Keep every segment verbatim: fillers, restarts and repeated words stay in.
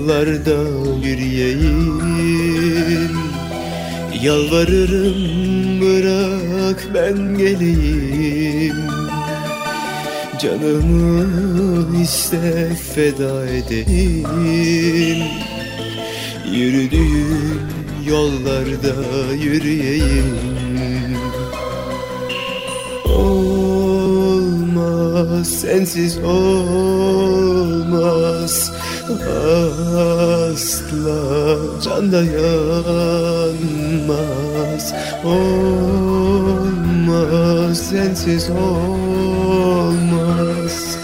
yollarda yürüyeyim. Yalvarırım bırak ben geleyim. Canımı iste feda edeyim. Yürüdüğüm yollarda yürüyeyim. Olmaz, sensiz olmaz. Asla can dayanmaz. Olmaz, sensiz olmaz.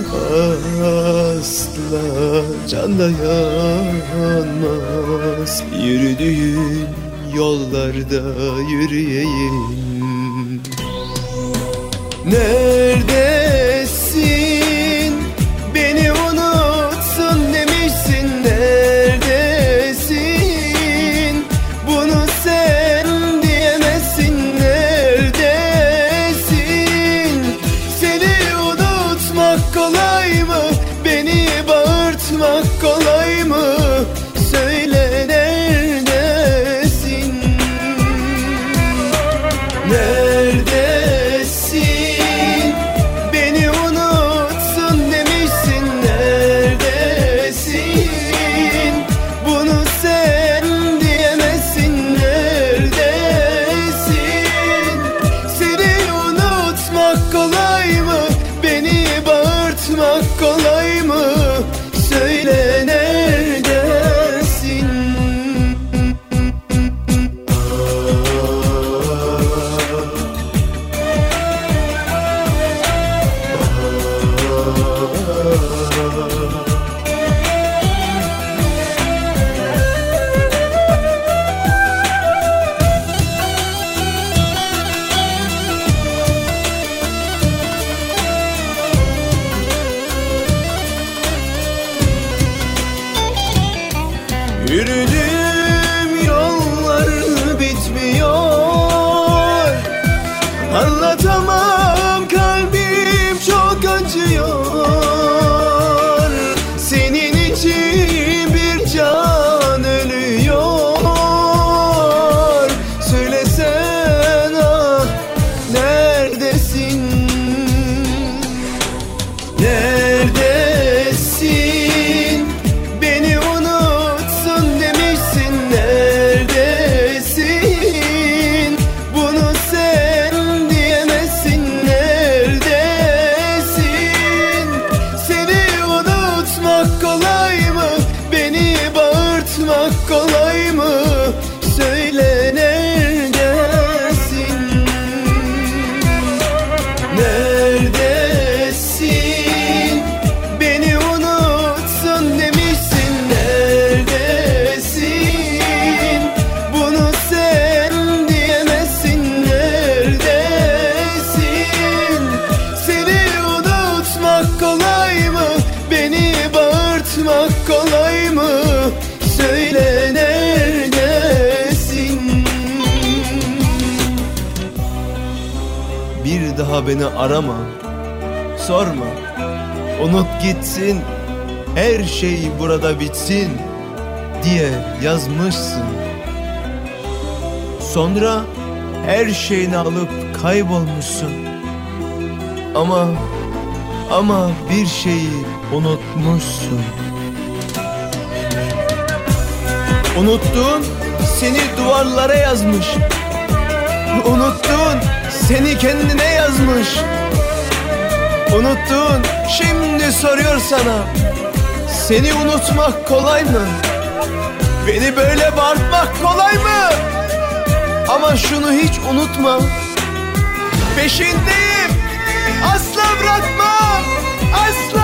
Asla can dayanmaz. Yürüdüğün yollarda yürüyeyim. Neredesin? Beni unutsun demişsin. Neredesin? Bunu sen diyemezsin. Neredesin? Seni unutmak kolay mı? Beni bağırtmak kolay mı? Söyle neredesin? Neredesin? Beni unutsun demişsin. Neredesin? Bunu sen diyemezsin. Neredesin? Seni unutmak kolay mı? Beni bağırtmak kolay mı? Söyle neredesin? Yürüdüğüm yollar bitmiyor. Anlatamam, kalbim çok acıyor. Senin için bir can ölüyor. Söylesene ah, neredesin? Neredesin? Beni unutsun demişsin. Neredesin? Bunu sen diyemezsin. Neredesin? Seni unutmak kolay mı? Beni bağırtmak kolay mı? Söyle neredesin? Neredesin? Beni unutsun demişsin. Neredesin? Bunu sen diyemezsin. Neredesin? Seni unutmak kolay mı? Beni bağırtmak kolay mı? Söyle neredesin? Bir daha beni arama, sorma, unut gitsin, her şey burada bitsin diye yazmışsın. Sonra her şeyini alıp kaybolmuşsun. Ama ama bir şeyi unutmuşsun. Unuttun, seni duvarlara yazmış. Unuttun, seni kendine yazmış. Unuttun, şimdi soruyor sana, seni unutmak kolay mı? Beni böyle bağırtmak kolay mı? Ama şunu hiç unutma, peşindeyim, asla bırakmam, asla.